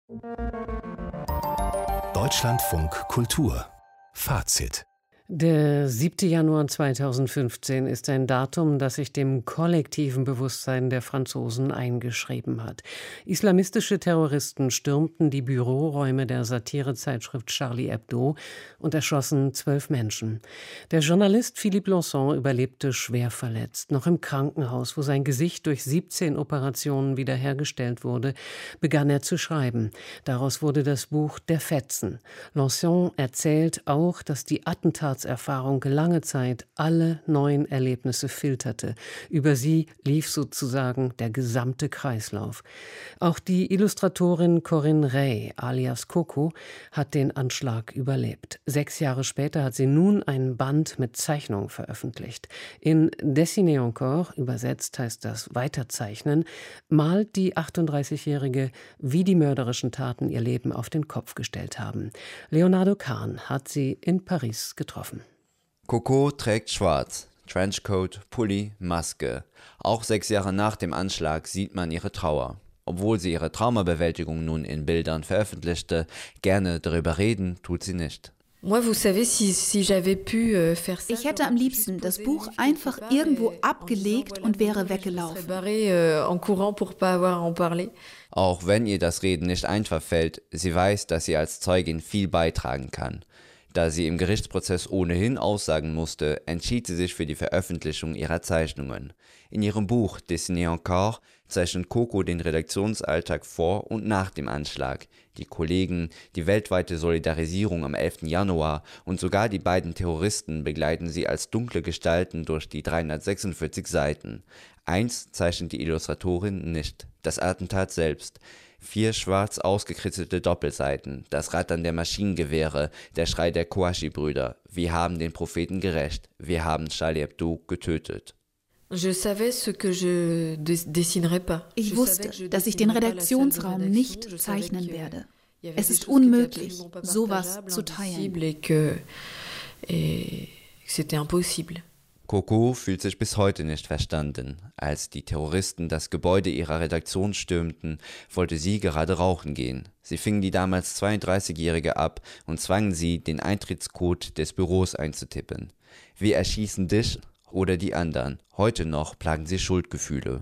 Deutschlandfunk Kultur Fazit. Der 7. Januar 2015 ist ein Datum, das sich dem kollektiven Bewusstsein der Franzosen eingeschrieben hat. Islamistische Terroristen stürmten die Büroräume der Satirezeitschrift Charlie Hebdo und erschossen 12 Menschen. Der Journalist Philippe Lançon überlebte schwer verletzt. Noch im Krankenhaus, wo sein Gesicht durch 17 Operationen wiederhergestellt wurde, begann er zu schreiben. Daraus wurde das Buch Der Fetzen. Lançon erzählt auch, dass die Erfahrung lange Zeit alle neuen Erlebnisse filterte. Über sie lief sozusagen der gesamte Kreislauf. Auch die Illustratorin Corinne Ray, alias Coco, hat den Anschlag überlebt. 6 Jahre später hat sie nun einen Band mit Zeichnungen veröffentlicht. In Dessiner encore, übersetzt heißt das Weiterzeichnen, malt die 38-Jährige, wie die mörderischen Taten ihr Leben auf den Kopf gestellt haben. Leonardo Kahn hat sie in Paris getroffen. Coco trägt schwarz, Trenchcoat, Pulli, Maske. Auch 6 Jahre nach dem Anschlag sieht man ihre Trauer. Obwohl sie ihre Traumabewältigung nun in Bildern veröffentlichte, gerne darüber reden tut sie nicht. Ich hätte am liebsten das Buch einfach irgendwo abgelegt und wäre weggelaufen. Auch wenn ihr das Reden nicht einfach fällt, sie weiß, dass sie als Zeugin viel beitragen kann. Da sie im Gerichtsprozess ohnehin aussagen musste, entschied sie sich für die Veröffentlichung ihrer Zeichnungen. In ihrem Buch Dessiner encore zeichnet Coco den Redaktionsalltag vor und nach dem Anschlag, die Kollegen, die weltweite Solidarisierung am 11. Januar und sogar die beiden Terroristen begleiten sie als dunkle Gestalten durch die 346 Seiten. Eins zeichnet die Illustratorin nicht, das Attentat selbst. 4 schwarz ausgekritzelte Doppelseiten, das Rattern der Maschinengewehre, der Schrei der Kouachi-Brüder. Wir haben den Propheten gerächt, wir haben Charlie Hebdo getötet. Ich wusste, dass ich den Redaktionsraum nicht zeichnen werde. Es ist unmöglich, sowas zu teilen. Coco fühlt sich bis heute nicht verstanden. Als die Terroristen das Gebäude ihrer Redaktion stürmten, wollte sie gerade rauchen gehen. Sie fingen die damals 32-Jährige ab und zwangen sie, den Eintrittscode des Büros einzutippen. Wir erschießen dich oder die anderen. Heute noch plagen sie Schuldgefühle.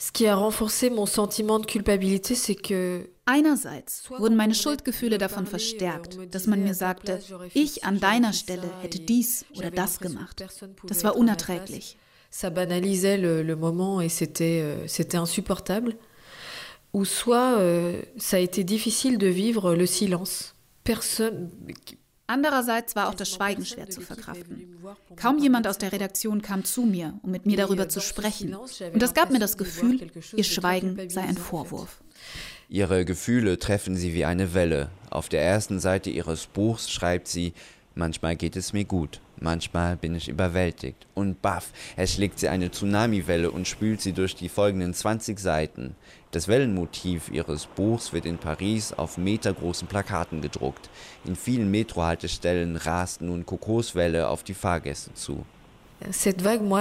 Einerseits wurden meine Schuldgefühle davon verstärkt, dass man mir sagte, ich an deiner Stelle hätte dies oder das gemacht. Das war unerträglich. Ça banalisait le moment et c'était insupportable. Ou soit ça a été difficile de vivre le silence. Andererseits war auch das Schweigen schwer zu verkraften. Kaum jemand aus der Redaktion kam zu mir, um mit mir darüber zu sprechen. Und das gab mir das Gefühl, ihr Schweigen sei ein Vorwurf. Ihre Gefühle treffen sie wie eine Welle. Auf der ersten Seite ihres Buchs schreibt sie: Manchmal geht es mir gut, manchmal bin ich überwältigt. Und baff, erschlägt sie eine Tsunamiwelle und spült sie durch die folgenden 20 Seiten. Das Wellenmotiv ihres Buchs wird in Paris auf metergroßen Plakaten gedruckt. In vielen Metrohaltestellen rast nun Cocos Welle auf die Fahrgäste zu. Diese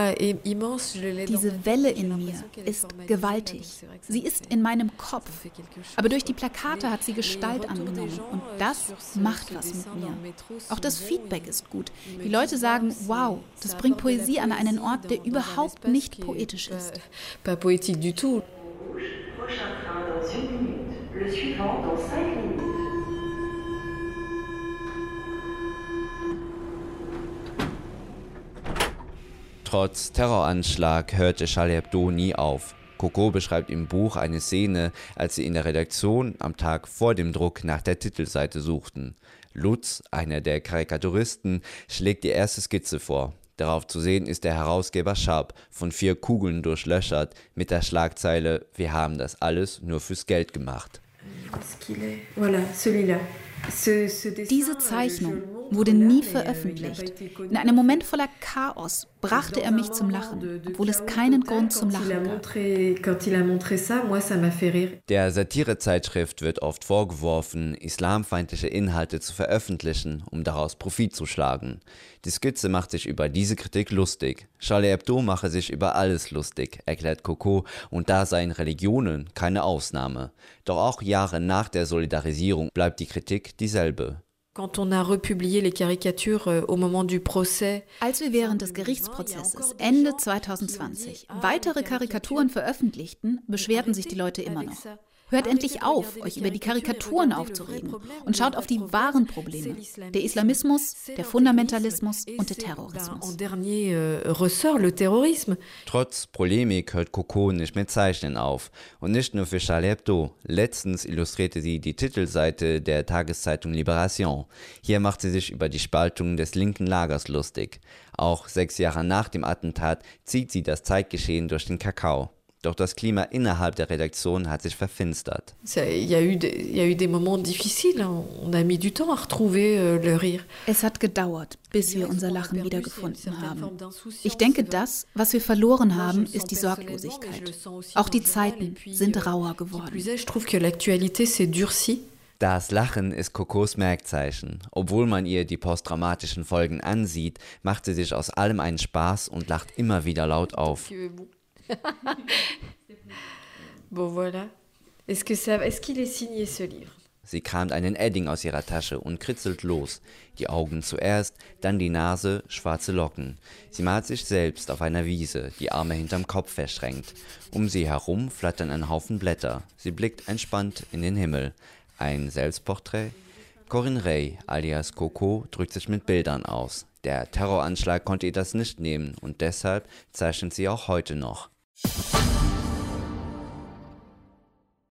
Welle in mir ist gewaltig. Sie ist in meinem Kopf. Aber durch die Plakate hat sie Gestalt angenommen. Und das macht was mit mir. Auch das Feedback ist gut. Die Leute sagen, wow, das bringt Poesie an einen Ort, der überhaupt nicht poetisch ist. Pas poétique du tout. Prochain train dans 1 minute. Le suivant dans 5 minutes. Trotz Terroranschlag hörte Charlie Hebdo nie auf. Coco beschreibt im Buch eine Szene, als sie in der Redaktion am Tag vor dem Druck nach der Titelseite suchten. Lutz, einer der Karikaturisten, schlägt die erste Skizze vor. Darauf zu sehen ist der Herausgeber Sharp, von 4 Kugeln durchlöchert, mit der Schlagzeile: Wir haben das alles nur fürs Geld gemacht. Diese Zeichnung wurde nie veröffentlicht. In einem Moment voller Chaos brachte er mich zum Lachen, obwohl es keinen Grund zum Lachen gab. Der Satirezeitschrift wird oft vorgeworfen, islamfeindliche Inhalte zu veröffentlichen, um daraus Profit zu schlagen. Die Skizze macht sich über diese Kritik lustig. Charlie Hebdo mache sich über alles lustig, erklärt Coco, und da seien Religionen keine Ausnahme. Doch auch Jahre nach der Solidarisierung bleibt die Kritik dieselbe. Quand on a republié les caricatures au moment du procès. Als wir während des Gerichtsprozesses Ende 2020 weitere Karikaturen veröffentlichten, beschwerten sich die Leute immer noch. Hört endlich auf, euch über die Karikaturen aufzuregen und schaut auf die wahren Probleme. Der Islamismus, der Fundamentalismus und der Terrorismus. Trotz Polemik hört Coco nicht mit Zeichnen auf. Und nicht nur für Charlie Hebdo. Letztens illustrierte sie die Titelseite der Tageszeitung Libération. Hier macht sie sich über die Spaltung des linken Lagers lustig. Auch 6 Jahre nach dem Attentat zieht sie das Zeitgeschehen durch den Kakao. Doch das Klima innerhalb der Redaktion hat sich verfinstert. Il y a eu des moments difficiles. On a mis du temps à retrouver le rire. Es hat gedauert, bis wir unser Lachen wiedergefunden haben. Ich denke, das, was wir verloren haben, ist die Sorglosigkeit. Auch die Zeiten sind rauer geworden. Je trouve que l'actualité s'est durcie. Das Lachen ist Cocos Merkzeichen. Obwohl man ihr die posttraumatischen Folgen ansieht, macht sie sich aus allem einen Spaß und lacht immer wieder laut auf. Bon voilà. Est-ce qu'il est signé ce livre? Sie kramt einen Edding aus ihrer Tasche und kritzelt los. Die Augen zuerst, dann die Nase, schwarze Locken. Sie malt sich selbst auf einer Wiese, die Arme hinterm Kopf verschränkt. Um sie herum flattern ein Haufen Blätter. Sie blickt entspannt in den Himmel. Ein Selbstporträt? Corinne Ray, alias Coco, drückt sich mit Bildern aus. Der Terroranschlag konnte ihr das nicht nehmen und deshalb zeichnet sie auch heute noch.